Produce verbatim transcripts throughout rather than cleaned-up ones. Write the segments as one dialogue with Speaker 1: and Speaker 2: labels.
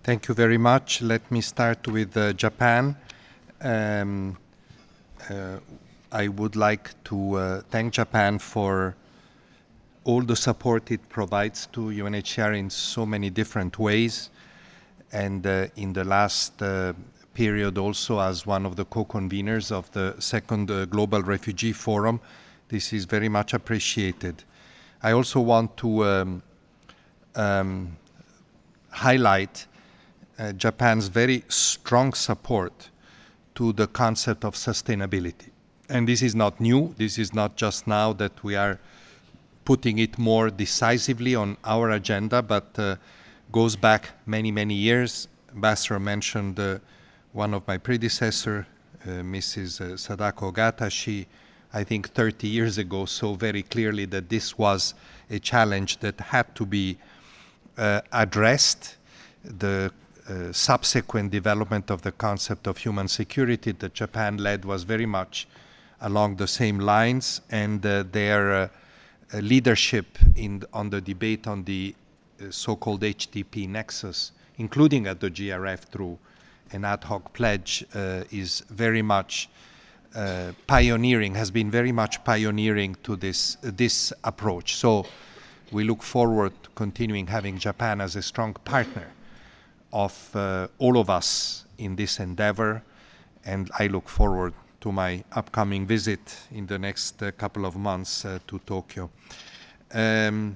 Speaker 1: Thank you very much. Let me start with uh, Japan. Um, uh, I would like to uh, thank Japan for all the support it provides to U N H C R in so many different ways. And uh, in the last uh, period also as one of the co-conveners of the second uh, Global Refugee Forum, this is very much appreciated. I also want to um, um, highlight uh, Japan's very strong support to the concept of sustainability. And this is not new. This is not just now that we are putting it more decisively on our agenda, but uh, goes back many, many years. Ambassador mentioned uh, one of my predecessor, uh, Missus uh, Sadako Ogata. She, I think, thirty years ago saw very clearly that this was a challenge that had to be uh, addressed. The uh, subsequent development of the concept of human security that Japan led was very much along the same lines, and uh, their uh, uh, leadership in on the debate on the uh, so-called H D P nexus, including at the G R F through an ad hoc pledge, uh, is very much uh, pioneering, has been very much pioneering to this, uh, this approach. So we look forward to continuing having Japan as a strong partner of uh, all of us in this endeavor, and I look forward to my upcoming visit in the next uh, couple of months uh, to Tokyo. Um,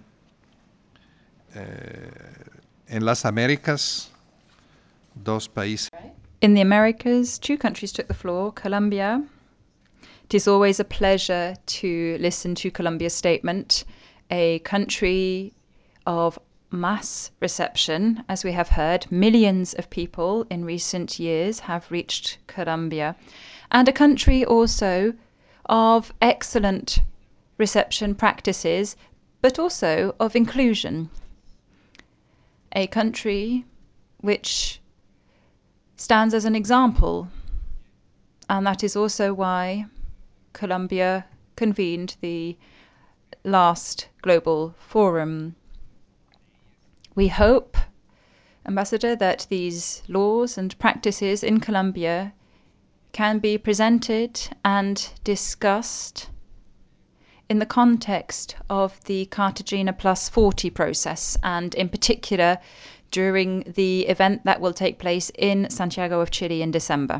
Speaker 1: uh, en las Américas, dos países.
Speaker 2: In the Americas, two countries took the floor. Colombia. It is always a pleasure to listen to Colombia's statement, a country of mass reception, as we have heard. Millions of people in recent years have reached Colombia, and a country also of excellent reception practices, but also of inclusion. A country which stands as an example, and that is also why Colombia convened the last global forum. We hope, Ambassador, that these laws and practices in Colombia can be presented and discussed in the context of the Cartagena Plus forty process, and in particular during the event that will take place in Santiago of Chile in December.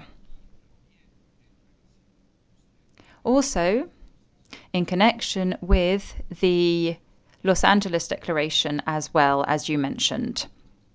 Speaker 2: Also, in connection with the Los Angeles Declaration, as well as you mentioned.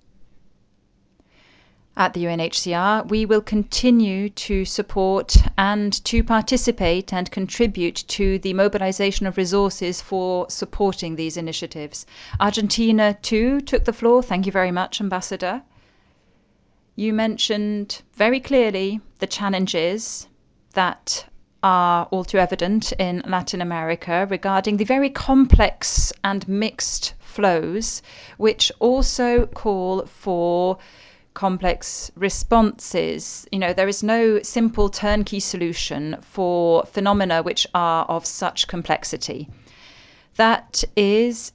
Speaker 2: At the U N H C R, we will continue to support and to participate and contribute to the mobilization of resources for supporting these initiatives. Argentina, too, took the floor. Thank you very much, Ambassador. You mentioned very clearly the challenges that are all too evident in Latin America regarding the very complex and mixed flows, which also call for complex responses. You know, there is no simple turnkey solution for phenomena which are of such complexity. That is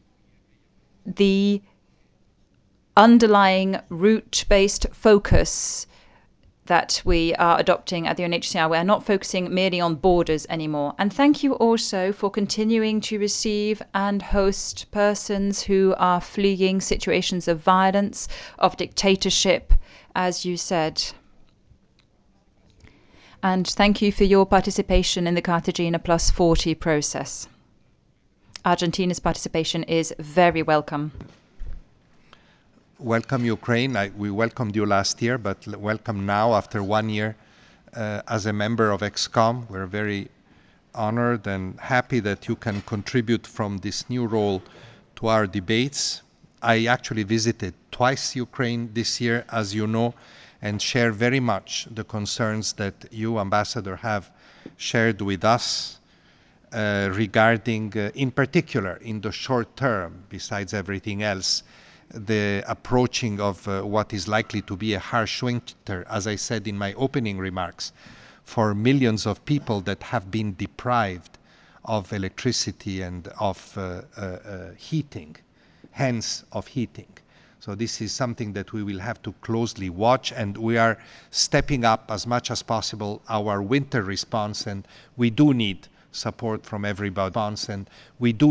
Speaker 2: the underlying route-based focus that we are adopting at the U N H C R. We're not focusing merely on borders anymore. And thank you also for continuing to receive and host persons who are fleeing situations of violence, of dictatorship, as you said. And thank you for your participation in the Cartagena Plus forty process. Argentina's participation is very welcome.
Speaker 1: Welcome Ukraine. I, we welcomed you last year, but welcome now after one year uh, as a member of ExCom. We're very honored and happy that you can contribute from this new role to our debates. I actually visited twice Ukraine this year, as you know, and share very much the concerns that you, Ambassador, have shared with us uh, regarding, uh, in particular, in the short term, besides everything else, the approaching of uh, what is likely to be a harsh winter, as I said in my opening remarks, for millions of people that have been deprived of electricity and of uh, uh, uh, heating, hence of heating. So this is something that we will have to closely watch, and we are stepping up as much as possible our winter response, and we do need support from everybody. And we do